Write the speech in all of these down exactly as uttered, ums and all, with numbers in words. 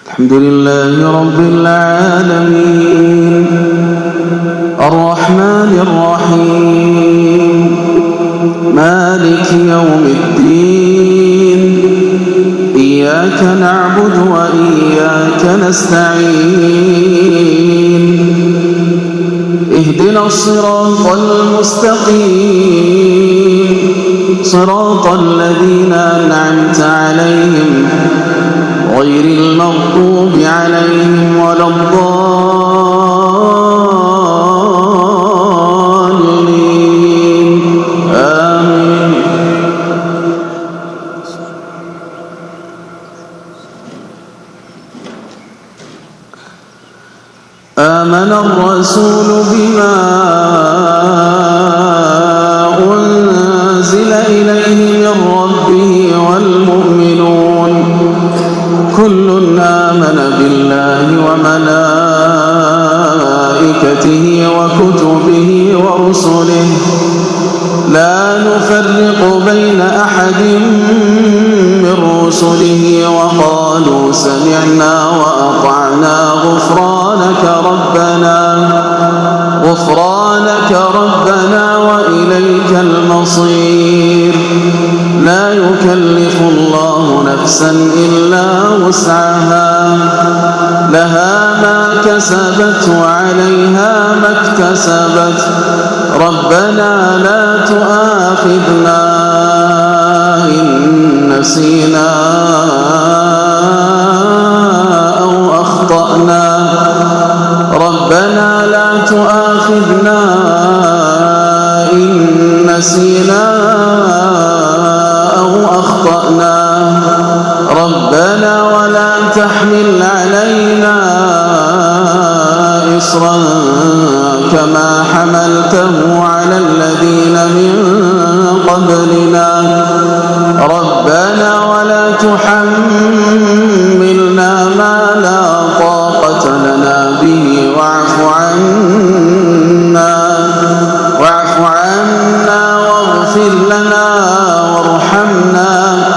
الحمد لله رب العالمين الرحمن الرحيم مالك يوم الدين إياك نعبد وإياك نستعين اهدنا الصراط المستقيم صراط الذين أنعمت عليهم غير المغضوب عليهم ولا الضالين آمين. آمن الرسول بما أنزل إليه من ربه والمؤمنون كل آمن بالله وملائكته وكتبه ورسله لا نفرق بين أحد من رسله وقالوا سمعنا وأطعنا غفرانك ربنا غفرانك ربنا وإليك المصير. لا يكلف الله نفسا إلا وسعها لها ما كسبت وعليها ما اكتسبت ربنا لا تؤاخذنا إن نسينا أو أخطأنا ربنا لا تؤاخذنا إن نسينا أو أخطأنا ربنا ولا تحمل علينا إصرا كما حملته على الذين من قبلنا ربنا ولا تحملنا ما لا طاقة لنا به واعف عنا واعف عنا واغفر لنا وارحمنا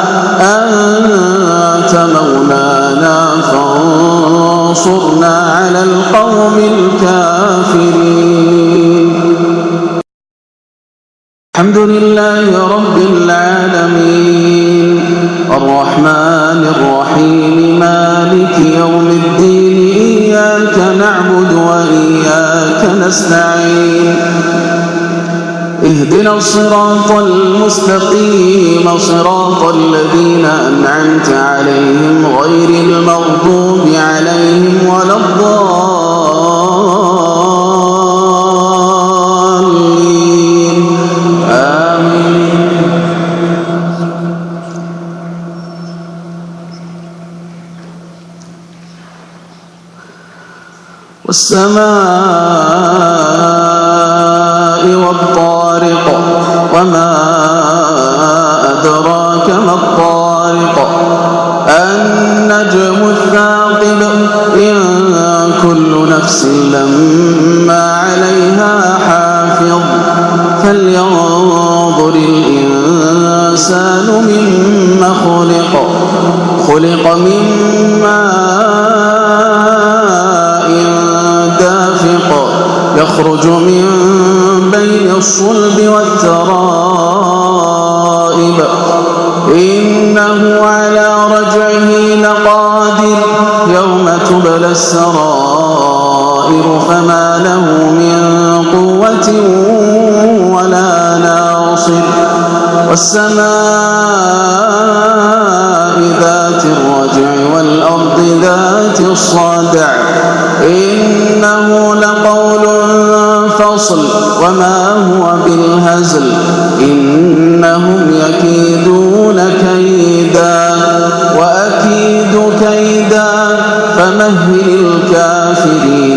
أنت مولانا فانصرنا على القوم الكافرين. الحمد لله رب العالمين الرحمن الرحيم مالك يوم الدين إياك نعبد وإياك نستعين اهدنا الصراط المستقيم صراط الذين أنعمت عليهم غير المغضوب عليهم ولا الضالين آمين. والسماء والطارق وما أدراك ما الطارق النجم الثاقب إن كل نفس لما عليها حافظ فلينظر الإنسان مما خلق خلق من ماء دافق يخرج من بين الصلب والترائب إنه على رجعه لقادر يوم تبلى السرائر فما له من قوة ولا ناصر والسماء ذات الرجع والأرض ذات الصدع إنه لقول فصل وما هو بالهزل إنهم يكيدون كيدا وأكيد كيدا فمهل الكافرين